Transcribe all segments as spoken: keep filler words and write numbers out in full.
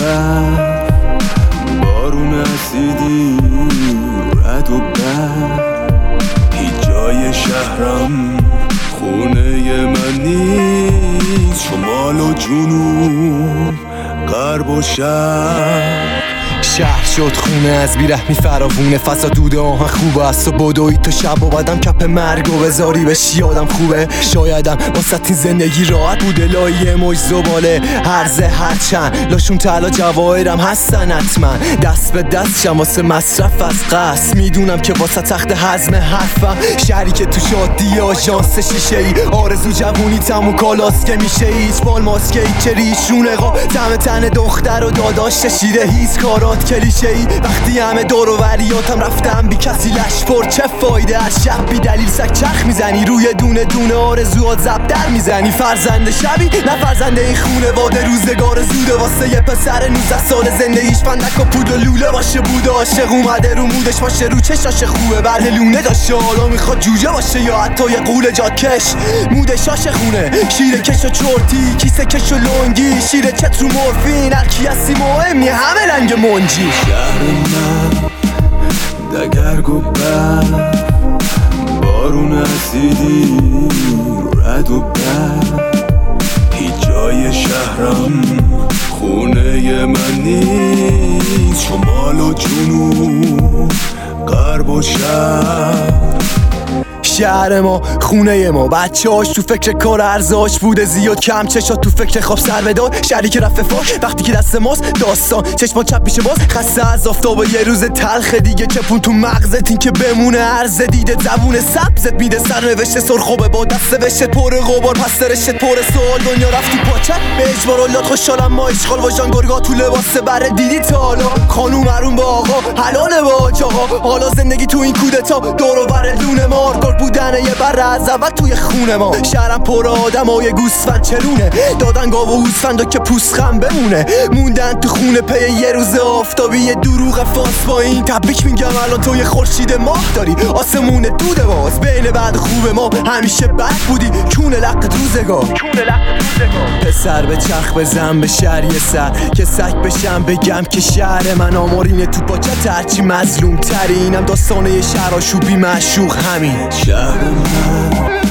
برف بارون اسیدی رد و برف هیچ جای شهرم خونه من نیست، شمال و جنوب غرب و شرق. شهر شد خونه از بیرحمی فراوونه، فضا دوده آهن خوبه است و بدوی تو شب و بعدم کپ مرگ و بذاری بشی آدم خوبه. شایدم واسه این زندگی راحت بوده لایه موج زباله هرزه هرچند لاشون تلا جواهرم هستن حتما دست به دست شم واسه مصرف از قصد. میدونم که واسه تخت هضم حرفم شهری که تو شادی آژانس شیشه ای آرزو جوونی تمو کالاست که میشه هیچ بال ماسکه ای که ریشونه ها تم تن دختر و داداش شیره هیچ کارات کلیشه ای. وقتی همه دور و وریاتم رفتم بی کسی لش پر چه فایده از شب بی دلیل سگ چرخ میزنی روی دونه دونه آرزوات زب در میزنی. فرزند شبی نه فرزند این خونواده روزگار زوده واسه یه پسر نوزده ساله زندگیش فندک و پود و لوله باشه بوده عاشق اومده رو مودش باشه رو چشاش خوبه بره لونه داشته حالا میخواد جوجه باشه یا حتی یه قول جاکش مودش آش خونه شیر کش و چرتی کیسه کش و لنگی شیر چت رو مورفین هرکی هستی مهمی همه رنگ منجی. شهر من دگرگ و برف بارون اسیدی رد و برف هیچ جای شهرم خونه من نیست، شمال و جنوب غرب و شرق. شهر ما خونه ما بچه هاش تو فکر کار ارزاش بوده زیاد کم چشات تو فکر خواب سر بدار شهری که رفت فاش وقتی که دست ماست داستان چشما چپ میشه باز خسته از آفتاب یه روز تلخ دیگه چپون تو مغزت این که بمونه عرض دیده زبون سبزت میده سر نوشته سرخوبه با دست وشت پر غبار پس سرشت پر سوال دنیا رفت تو پاچت به اجبار اللات خوشحالم ما اشغال و جانگرگا تو لباس بره دیدی تا حالا خانوم مرون با آقا حلاله با آقا حالا زندگی تو این کودتا دور و بر دونه مار بودن یه بر از اول توی خونه ما. شهرم پر آدمای گوسفند چرونه دادن گاو و هوسفندو که پوستخم بمونه موندن تو خونه پی یه روز آفتابی یه دروغ فاس با این تبریک میگم الان تو یه خورشید ماه داری آسمون دوده باز بین بعد خوب ما همیشه بد بودی کونه لقت روزگار کونه لقت روزگار. پسر به چرخ بزن به شهر یه سر که سگ بشم بگم که شهر من آمارینه تو پاچت هرچی مظلوم تری اینم داستانه یه شهر آشوبی معشوق همین. شهر من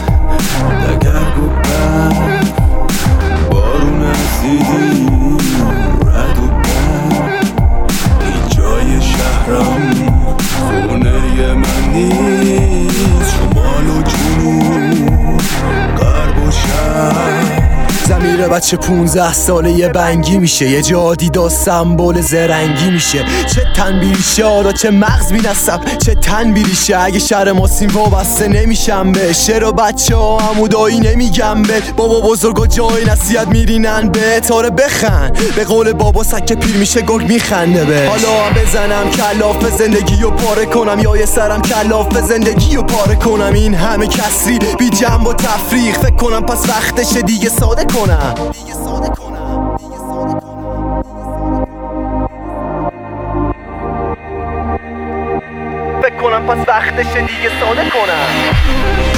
دگرگ و برف بارون اسیدی رد و برف هیچ جای شهرم خونه من نیست، شمال و جنوب غرب و شرق. زمیر بچه پونزده ساله یه بنگی میشه یه جا دیدا سمبل زرنگی میشه چه تنبیریشه حالا چه مغز بینستم چه تنبیریشه اگه شهر ماسین وابسته نمیشم به شعر و بچه ها عمودایی نمیگم به بابا بزرگا جای نصیحت میرینن به تاره بخن به قول بابا سکه پیر میشه گرگ میخنده به حالا هم بزنم کلاف زندگی و پاره کنم یا یه سرم کلاف زندگی و پاره کنم این همه کسری بی جنب و تفریق فکر کنم پس وقتشه دیگه ساده کنم دیگه ساده کنم دیگه ساده کنم فکر کنم پس وقتشه دیگه ساده کنم.